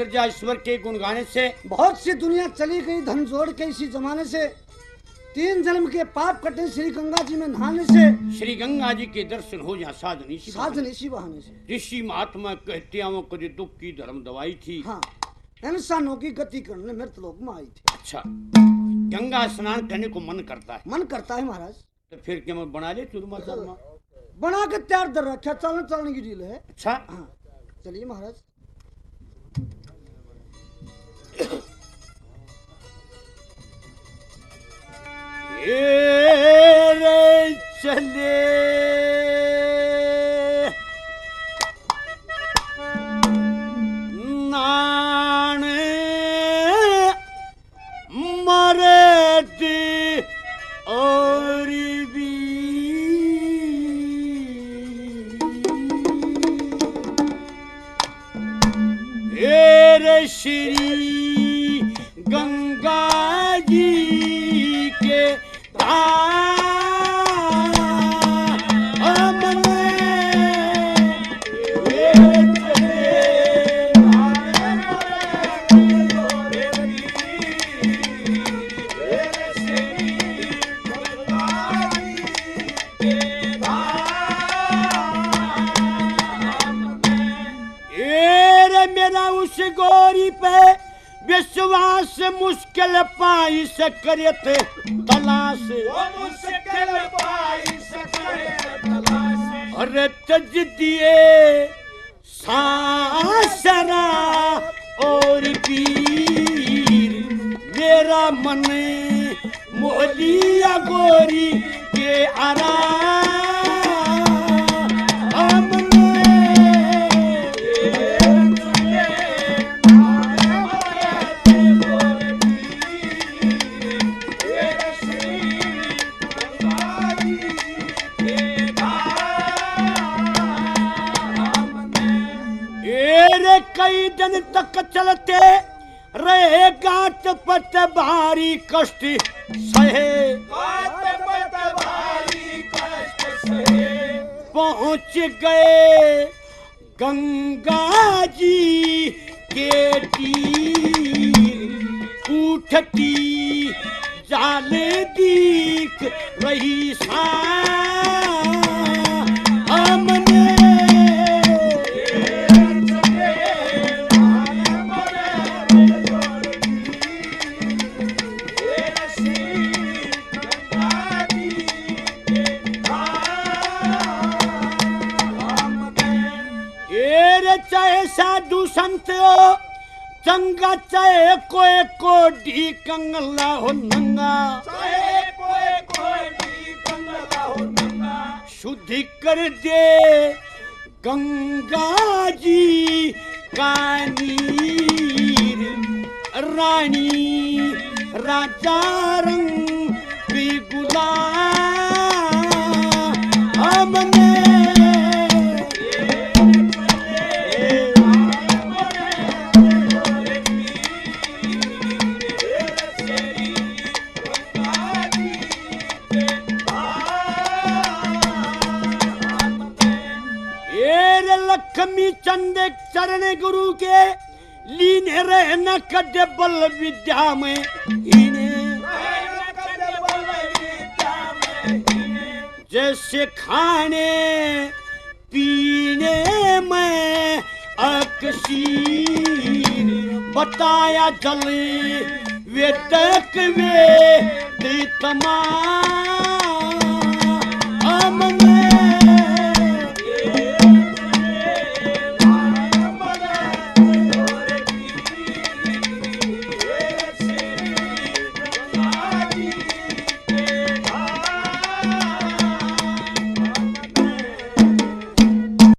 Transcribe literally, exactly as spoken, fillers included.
उतर जा ईश्वर के गुण गाने से। बहुत सी दुनिया चली गई धन जोड़ के इसी जमाने से, तीन जन्म के पाप कटे श्री गंगा जी में नहाने से। श्री गंगा जी के दर्शन हो जा साधन इसी साधन इसी बहाने से। ऋषि महात्मा कहते हैं कभी दुख की धर्म दवाई थी। हाँ, इंसानों की गति करने मृत लोक में आई थी। अच्छा, गंगा स्नान करने को मन करता है? मन करता है महाराज। तो फिर क्या मैं बना ले चूरमा चूरमा बना के तैयार कर रखा, चलने चलने की डील है। अच्छा हाँ, चलिए महाराज। ए रे चले नान मरती और भी ए रे श्री गंगा जी के मेरा उस गोरी पे विश्वास मुश्किल पाई से करे थे तलाश, मुश्किल पाई से करे तलाश। अरे तज दिए सासरा और पीर मेरा मन मोलिया गोरी के आराम। कई दिन तक चलते रहे गात पत भारी कष्ट सहे, पहुंच गए गंगा जी के तीर। उठती जाल दीख रही सा हमने चाहे साधु संत हो चंगा, चाहे कोई कोडी कंगला हो नंगा, चाहे कोई कोडी कंगला हो नंगा। शुद्धि कर दे गंगा जी का नीर, रानी राजा रंग की गुलाम हमने। लक्ष्मी चंद चरण गुरु के लीने रहना कदे बल विद्या में हीने, जैसे खाने पीने में अक्सीर बताया जल वे तक वे तमाम।